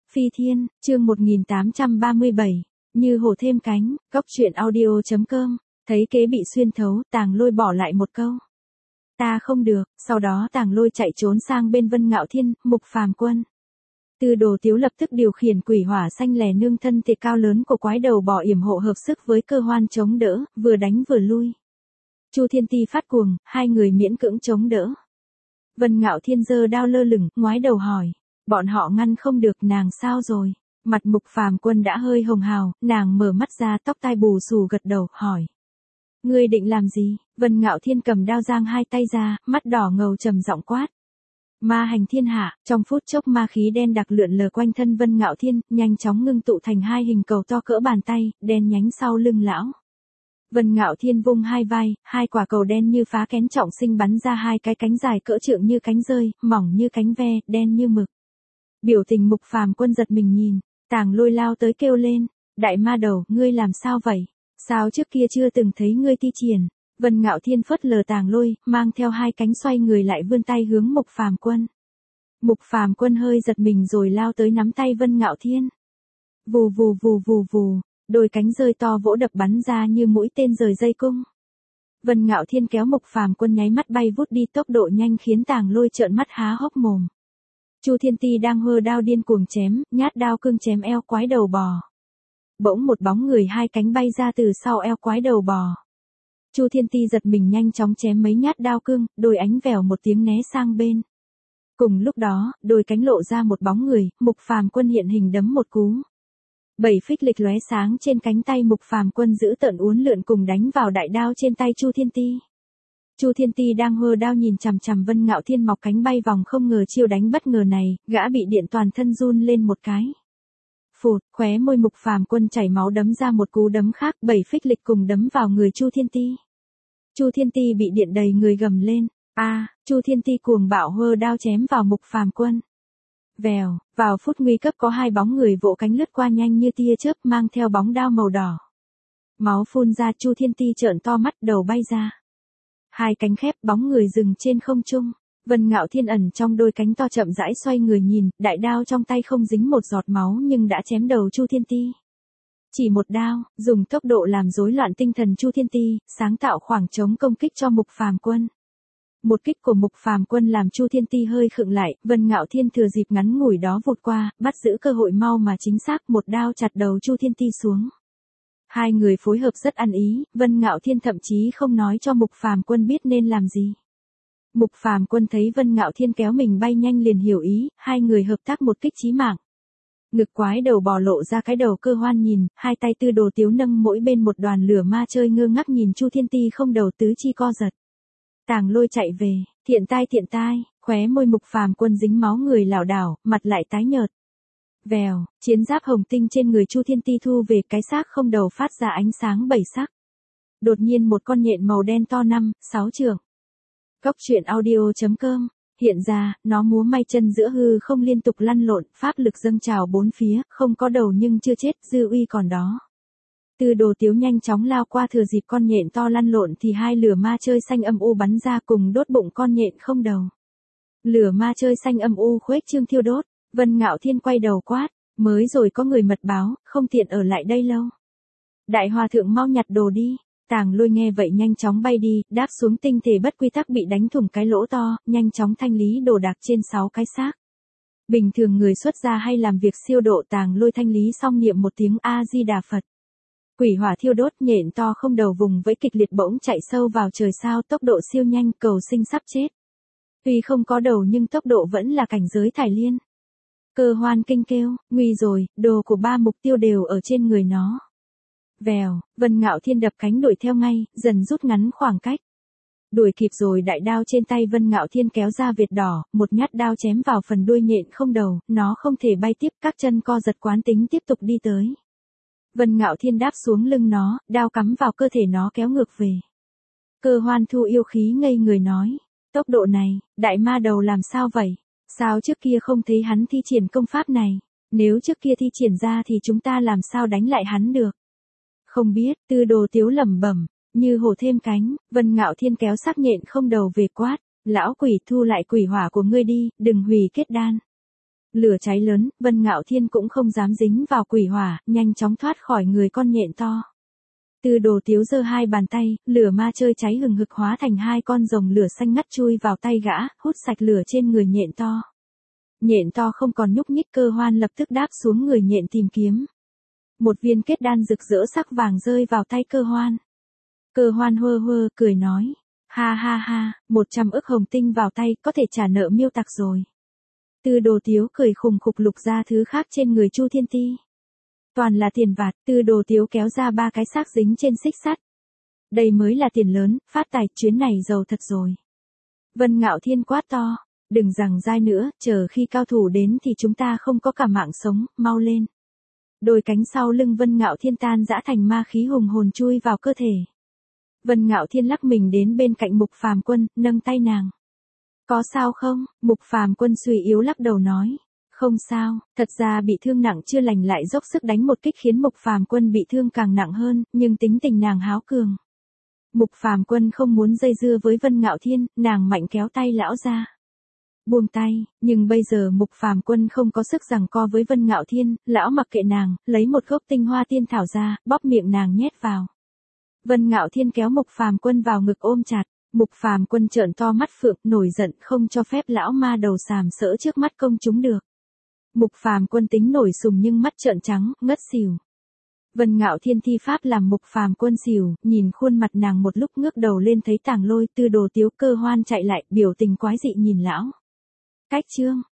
Phi Thiên, chương 1837, như hổ thêm cánh, góc truyện audio.com, thấy kế bị xuyên thấu, Tàng Lôi bỏ lại một câu. Ta không được, sau đó Tàng Lôi chạy trốn sang bên Vân Ngạo Thiên, Mục Phàm Quân. Tư Đồ Tiếu lập tức điều khiển quỷ hỏa xanh lè nương thân thể cao lớn của quái đầu bò yểm hộ hợp sức với Cơ Hoan chống đỡ, vừa đánh vừa lui. Chu Thiên Ti phát cuồng, hai người miễn cưỡng chống đỡ. Vân Ngạo Thiên giơ đao lơ lửng, ngoái đầu hỏi. Bọn họ ngăn không được, nàng sao rồi? Mặt Mục Phàm Quân đã hơi hồng hào, nàng mở mắt ra, tóc tai bù xù gật đầu, hỏi. Ngươi định làm gì? Vân Ngạo Thiên cầm đao giang hai tay ra, mắt đỏ ngầu trầm giọng quát. Ma hành thiên hạ, trong phút chốc ma khí đen đặc lượn lờ quanh thân Vân Ngạo Thiên, nhanh chóng ngưng tụ thành hai hình cầu to cỡ bàn tay, đen nhánh sau lưng lão. Vân Ngạo Thiên vung hai vai, hai quả cầu đen như phá kén trọng sinh bắn ra hai cái cánh dài cỡ trượng như cánh rơi, mỏng như cánh ve, đen như mực. Biểu tình Mục Phàm Quân giật mình nhìn, Tàng Lôi lao tới kêu lên, đại ma đầu, ngươi làm sao vậy? Sao trước kia chưa từng thấy ngươi thi triển? Vân Ngạo Thiên phớt lờ Tàng Lôi, mang theo hai cánh xoay người lại vươn tay hướng Mục Phàm Quân. Mục Phàm Quân hơi giật mình rồi lao tới nắm tay Vân Ngạo Thiên. Vù vù vù vù vù, đôi cánh rơi to vỗ đập bắn ra như mũi tên rời dây cung. Vân Ngạo Thiên kéo Mục Phàm Quân nháy mắt bay vút đi, tốc độ nhanh khiến Tàng Lôi trợn mắt há hốc mồm. Chu Thiên Ti đang hơ đao điên cuồng chém, nhát đao cương chém eo quái đầu bò. Bỗng một bóng người hai cánh bay ra từ sau eo quái đầu bò. Chu Thiên Ti giật mình nhanh chóng chém mấy nhát đao cương, đôi ánh vèo một tiếng né sang bên. Cùng lúc đó, đôi cánh lộ ra một bóng người, Mục Phàm Quân hiện hình đấm một cú. 7 phích lịch lóe sáng trên cánh tay Mục Phàm Quân giữ tợn uốn lượn cùng đánh vào đại đao trên tay Chu Thiên Ti. Chu Thiên Ti đang hơ đao nhìn chằm chằm Vân Ngạo Thiên mọc cánh bay vòng không ngờ chiêu đánh bất ngờ này, gã bị điện toàn thân run lên một cái. Phụt, khóe môi Mục Phàm Quân chảy máu đấm ra một cú đấm khác, 7 phích lịch cùng đấm vào người Chu Thiên Ti. Chu Thiên Ti bị điện đầy người gầm lên, Chu Thiên Ti cuồng bạo hơ đao chém vào Mục Phàm Quân. Vèo, vào phút nguy cấp có hai bóng người vỗ cánh lướt qua nhanh như tia chớp mang theo bóng đao màu đỏ. Máu phun ra, Chu Thiên Ti trợn to mắt, đầu bay ra. Hai cánh khép, bóng người dừng trên không trung. Vân Ngạo Thiên ẩn trong đôi cánh to chậm rãi xoay người nhìn, đại đao trong tay không dính một giọt máu nhưng đã chém đầu Chu Thiên Ti. Chỉ một đao, dùng tốc độ làm rối loạn tinh thần Chu Thiên Ti, sáng tạo khoảng trống công kích cho Mục Phàm Quân. Một kích của Mục Phàm Quân làm Chu Thiên Ti hơi khựng lại, Vân Ngạo Thiên thừa dịp ngắn ngủi đó vụt qua, bắt giữ cơ hội mau mà chính xác, một đao chặt đầu Chu Thiên Ti xuống. Hai người phối hợp rất ăn ý, Vân Ngạo Thiên thậm chí không nói cho Mục Phàm Quân biết nên làm gì. Mục Phàm Quân thấy Vân Ngạo Thiên kéo mình bay nhanh liền hiểu ý, hai người hợp tác một kích chí mạng. Ngực quái đầu bò lộ ra cái đầu Cơ Hoan nhìn, hai tay Tư Đồ Tiếu nâng mỗi bên một đoàn lửa ma chơi ngơ ngác nhìn Chu Thiên Ti không đầu tứ chi co giật. Tàng Lôi chạy về, thiện tai, khóe môi Mục Phàm Quân dính máu người lảo đảo, mặt lại tái nhợt. Vèo, chiến giáp hồng tinh trên người Chu Thiên Ti thu về, cái xác không đầu phát ra ánh sáng bảy sắc. Đột nhiên một con nhện màu đen to 5-6 trượng. Góc truyện audio.com, hiện ra, nó múa may chân giữa hư không liên tục lăn lộn, pháp lực dâng trào bốn phía, không có đầu nhưng chưa chết, dư uy còn đó. Tư Đồ Tiếu nhanh chóng lao qua, thừa dịp con nhện to lăn lộn thì hai lửa ma chơi xanh âm u bắn ra cùng đốt bụng con nhện không đầu. Lửa ma chơi xanh âm u khuếch trương thiêu đốt. Vân Ngạo Thiên quay đầu quát, mới rồi có người mật báo, không tiện ở lại đây lâu. Đại hòa thượng mau nhặt đồ đi. Tàng Lôi nghe vậy nhanh chóng bay đi, đáp xuống tinh thể bất quy tắc bị đánh thủng cái lỗ to, nhanh chóng thanh lý đồ đạc trên 6 cái xác. Bình thường người xuất gia hay làm việc siêu độ, Tàng Lôi thanh lý xong niệm một tiếng A Di Đà Phật. Quỷ hỏa thiêu đốt, nhện to không đầu vùng vẫy kịch liệt bỗng chạy sâu vào trời sao, tốc độ siêu nhanh, cầu sinh sắp chết. Tuy không có đầu nhưng tốc độ vẫn là cảnh giới Thải Liên. Cơ Hoan kinh kêu, nguy rồi, đồ của 3 mục tiêu đều ở trên người nó. Vèo, Vân Ngạo Thiên đập cánh đuổi theo ngay, dần rút ngắn khoảng cách. Đuổi kịp rồi, đại đao trên tay Vân Ngạo Thiên kéo ra vệt đỏ, một nhát đao chém vào phần đuôi nhện không đầu, nó không thể bay tiếp, các chân co giật quán tính tiếp tục đi tới. Vân Ngạo Thiên đáp xuống lưng nó, đao cắm vào cơ thể nó kéo ngược về. Cơ Hoan thu yêu khí ngây người nói, tốc độ này, đại ma đầu làm sao vậy? Sao trước kia không thấy hắn thi triển công pháp này? Nếu trước kia thi triển ra thì chúng ta làm sao đánh lại hắn được? Không biết, Tư Đồ Tiếu lẩm bẩm, như hổ thêm cánh. Vân Ngạo Thiên kéo xác nhện không đầu về quát, lão quỷ, thu lại quỷ hỏa của ngươi đi, đừng hủy kết đan. Lửa cháy lớn, Vân Ngạo Thiên cũng không dám dính vào quỷ hỏa, nhanh chóng thoát khỏi người con nhện to. Tư Đồ Tiếu giơ hai bàn tay, lửa ma chơi cháy hừng hực hóa thành hai con rồng lửa xanh ngắt chui vào tay gã, hút sạch lửa trên người nhện to. Nhện to không còn nhúc nhích, Cơ Hoan lập tức đáp xuống người nhện tìm kiếm. Một viên kết đan rực rỡ sắc vàng rơi vào tay Cơ Hoan. Cơ Hoan hơ hơ cười nói, ha ha ha, 100 ức hồng tinh vào tay, có thể trả nợ Miêu Tặc rồi. Tư Đồ Tiếu cười khùng khục lục ra thứ khác trên người Chu Thiên Ti. Toàn là tiền vặt, Tư Đồ Tiếu kéo ra 3 cái xác dính trên xích sắt. Đây mới là tiền lớn, phát tài, chuyến này giàu thật rồi. Vân Ngạo Thiên quát to, đừng rằng dai nữa, chờ khi cao thủ đến thì chúng ta không có cả mạng sống, mau lên. Đôi cánh sau lưng Vân Ngạo Thiên tan rã thành ma khí hùng hồn chui vào cơ thể. Vân Ngạo Thiên lắc mình đến bên cạnh Mục Phàm Quân, nâng tay nàng. Có sao không? Mục Phàm Quân suy yếu lắc đầu nói. Không sao, thật ra bị thương nặng chưa lành lại dốc sức đánh một kích khiến Mục Phàm Quân bị thương càng nặng hơn, nhưng tính tình nàng háo cường. Mục Phàm Quân không muốn dây dưa với Vân Ngạo Thiên, nàng mạnh kéo tay lão ra. Buông tay, nhưng bây giờ Mục Phàm Quân không có sức giằng co với Vân Ngạo Thiên, lão mặc kệ nàng, lấy một gốc tinh hoa tiên thảo ra, bóp miệng nàng nhét vào. Vân Ngạo Thiên kéo Mục Phàm Quân vào ngực ôm chặt. Mục Phàm Quân trợn to mắt phượng, nổi giận không cho phép lão ma đầu sàm sỡ trước mắt công chúng được. Mục Phàm Quân tính nổi sùng nhưng mắt trợn trắng, ngất xỉu. Vân Ngạo Thiên thi pháp làm Mục Phàm Quân xỉu, nhìn khuôn mặt nàng một lúc ngước đầu lên thấy Tàng Lôi, Tư Đồ Tiếu, Cơ Hoan chạy lại, biểu tình quái dị nhìn lão. Cách chương